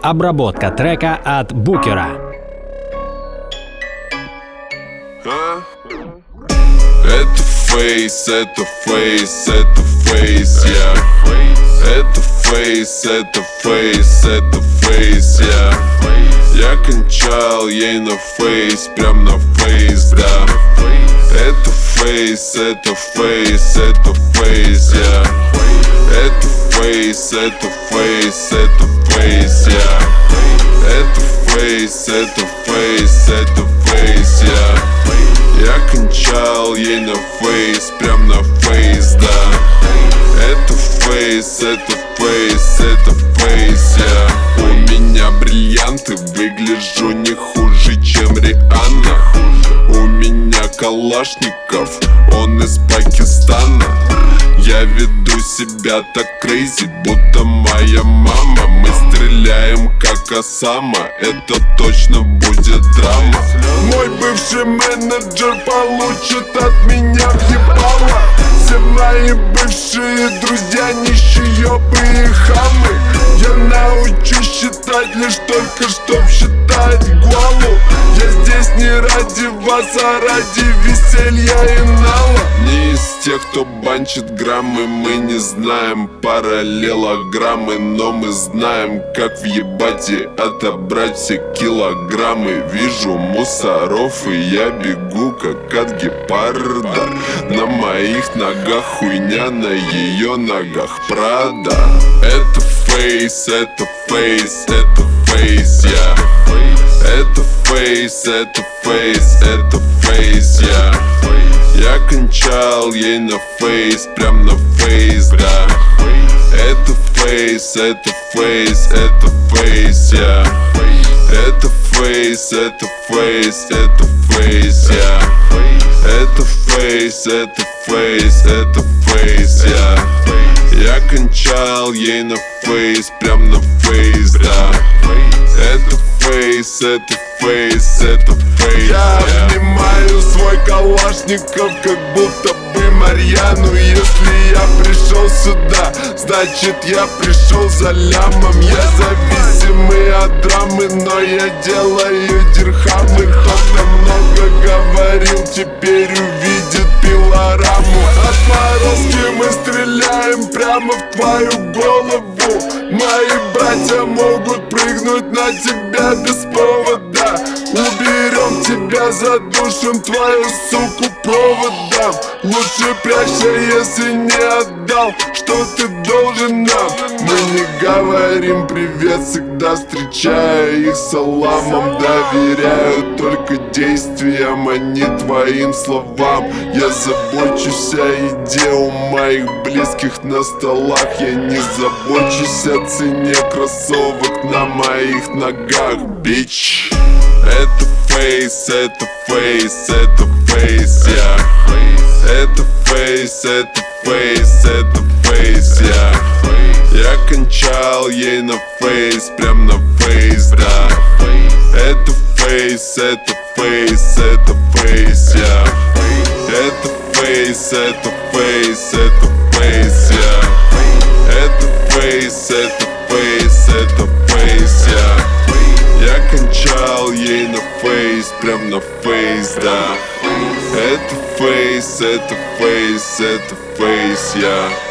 Обработка трека от Букера. Это фейс, это фейс, это фейс, я. Это фейс, это фейс, это фейс, я. Я кончал ей на фейс, прям на фейс, да. Это фейс, это фейс, это фейс, я. Это фейс, это фейс, это фейс, я. Это фейс, это фейс, это фейс, я. Я кончал ей на фейс, прям на фейс, да. Это фейс, это фейс, это фейс, я. У меня бриллианты, выгляжу не хуже, чем Рианна. У меня Калашников, он из Пакистана. Я веду себя так крейзи, будто моя мама. Мы стреляем как Осама, это точно будет драма. Мой бывший менеджер получит от меня въебало. Все мои бывшие друзья нищие ёбы и хамы. Я научусь считать лишь только, чтоб считать гуалу. Я здесь не ради вас, а ради веселья и нала. Не из тех, кто банчит граммы, мы не знаем параллелограммы. Но мы знаем, как въебать и отобрать все килограммы. Вижу мусоров и я бегу, как от гепарда. На моих ногах хуйня, на ее ногах Прада. Это фейс, это фейс, это фейс, я. Это фейс, это фейс, это фейс, я. Я кончал ей на фейс, прям на фейс, да. Это фейс, это фейс, это фейс, я. Это фейс, это фейс, это фейс, я. Это фейс, это фейс, это фейс, я. Я кончал ей на фейс, прям на фейс, да. Это фейс, это фейс, это фейс. Я обнимаю свой Калашников, как будто бы Марьяну. Если я пришел сюда, значит я пришел за лямом. Я зависимый от драмы, но я делаю дирхамы. Кто-то много говорил, теперь увидит пилораму. Отморозки, мы стреляем прямо в твою голову. Мои братья могут прыгнуть на тебя без повода. Уберем тебя, задушим твою суку проводом. Лучше прячься, если не отдал, что ты должен нам. Мы не говорим привет, всегда встречая их саламом. Доверяю только действиям, а не твоим словам. Я забочусь о еде у моих близких на столах. Я не забочусь о цене кроссовок на моих ногах, бич. Это фейс, это фейс, это фейс, я. Это фейс, это фейс, это фейс, я. Я кончал ей на фейс, прям на фейс, да. Это фейс, это фейс, это фейс, я. Это фейс, это фейс, это фейс, я. Это фейс, это фейс, это фейс, я. Я кончал ей на фейс, прям на фейс, да. Это фейс, это фейс, это фейс, я.